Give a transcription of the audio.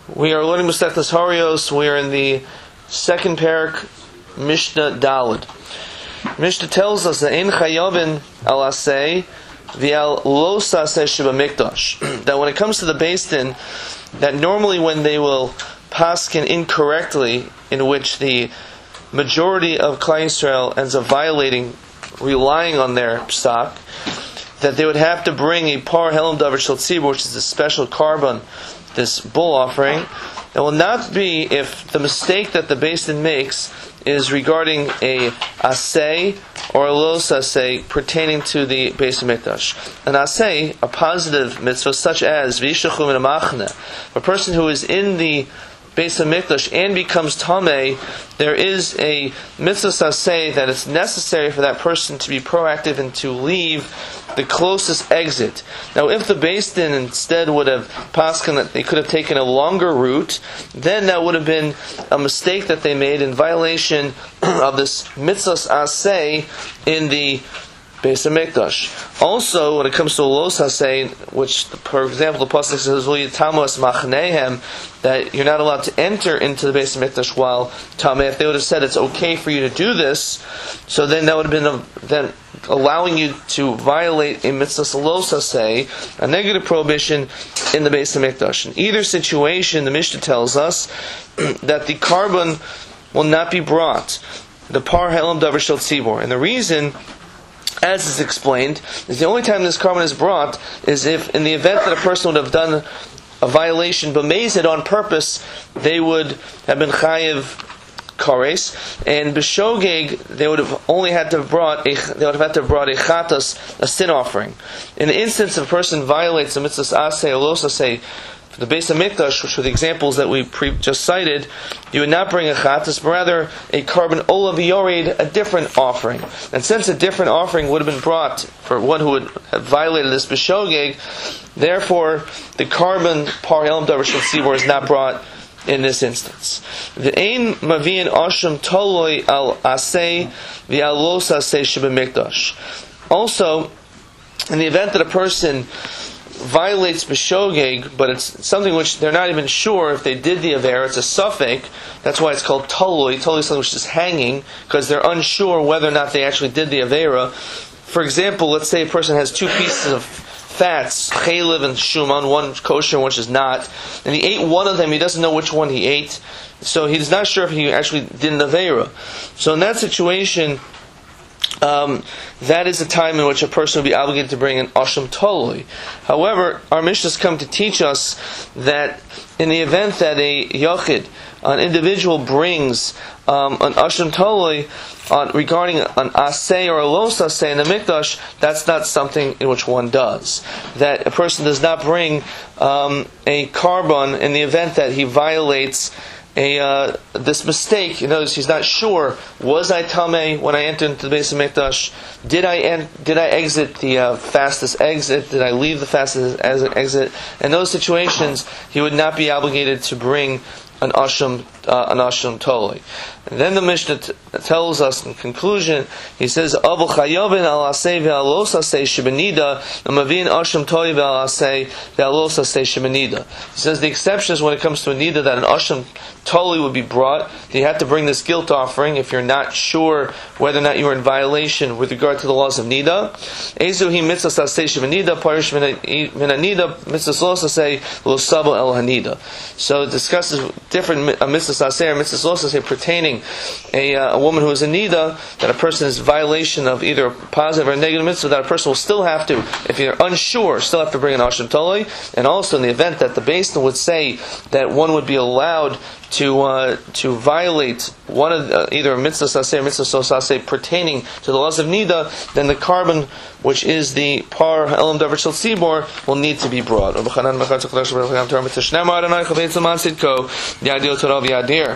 We are learning Masechtas Harios. We are in the second parak, Mishnah Daled. Mishnah tells us that in Chayavin al Aseh v'al lo saseh shebamikdash, that when it comes to the Beis Din, that normally when they will paskin incorrectly, in which the majority of Klal Yisrael ends up violating, relying on their psak, that they would have to bring a par helam davar shel tzibur, which is a special carbon, this bull offering. That will not be if the mistake that the Beis Din makes is regarding a aseh or a los aseh pertaining to the Beis Hamikdash. An aseh, a positive mitzvah such as v'yishachu min hamachne, a person who is in the Beis Hamikdash and becomes tameh, there is a mitzvah saseh that it's necessary for that person to be proactive and to leave the closest exit. Now, if the Beis Din instead would have pasken that they could have taken a longer route, then that would have been a mistake that they made in violation of this mitzvah aseh in the Beis Hamikdash. Also, when it comes to los haseh, which, for example, the pasuk says "V'yitamos machnehem," that you're not allowed to enter into the Beis Hamikdash while tameh. If they would have said it's okay for you to do this, so then that would have been then allowing you to violate a mitzvah los haseh, a negative prohibition in the Beis Hamikdash. In either situation, the Mishnah tells us that the carbon will not be brought, the par helam davar shel tzibur, and the reason, as is explained, is the only time this carbon is brought is if, in the event that a person would have done a violation, b'meizid on purpose, they would have been chayiv kares, and b'shogeg they would have only had to have brought a chatas, a sin offering. In the instance if a person violates the mitzvah aseh or los aseh, the Beis Hamikdash, which were the examples that we just cited, you would not bring a chatas, but rather a carbon olav yored, a different offering. And since a different offering would have been brought for one who would have violated this b'shogeg, therefore the carbon par helam davar shel tzibur is not brought in this instance. The ein maviin asham toloi al aseh v'al los aseh shebamikdash. Also, in the event that a person violates b'shogeg, but it's something which they're not even sure if they did the avera, it's a suffix, that's why it's called toloi. Toloi is something which is hanging, because they're unsure whether or not they actually did the avera. For example, let's say a person has two pieces of fats, chaylev and shuman, one kosher and one is not, and he ate one of them, he doesn't know which one he ate, so he's not sure if he actually did an avera. So in that situation, that is the time in which a person will be obligated to bring an asham toloi. However, our Mishnahs come to teach us that in the event that a yochid, an individual, brings an asham toloi regarding an aseh or a los aseh in the mikdash, that's not something in which one does. That a person does not bring a carbon in the event that he violates this mistake. You notice he's not sure, was I tameh when I entered into the Beis Hamikdash? Did I exit the fastest exit? Did I leave the fastest exit? In those situations, he would not be obligated to bring an asham toloi. And then the Mishnah tells us in conclusion, he says, Avol chayovin al aseh ve'al los aseh shebenida, amavin asham toloi ve'al aseh ve'al los aseh shebenida. He says the exception is when it comes to a nida, that an asham toloi would be brought. You have to bring this guilt offering if you're not sure whether or not you are in violation with regard to the laws of nida. Ezuhi mitzvah aseh shebenida, parish min hanida, mitzvah los aseh lo sabo el hanida. So it discusses different mitzvah aseh or mitzvah los aseh pertaining a woman who is in nida, that a person is in violation of either a positive or a negative mitzvah, that a person will still have to, if you're unsure, still have to bring an asham toloi. And also in the event that the Beis Din would say that one would be allowed to violate one of either a mitzvah saseh or mitzvah saseh pertaining to the laws of nida, then the carbon, which is the par helam davar shel tzibur, will need to be brought.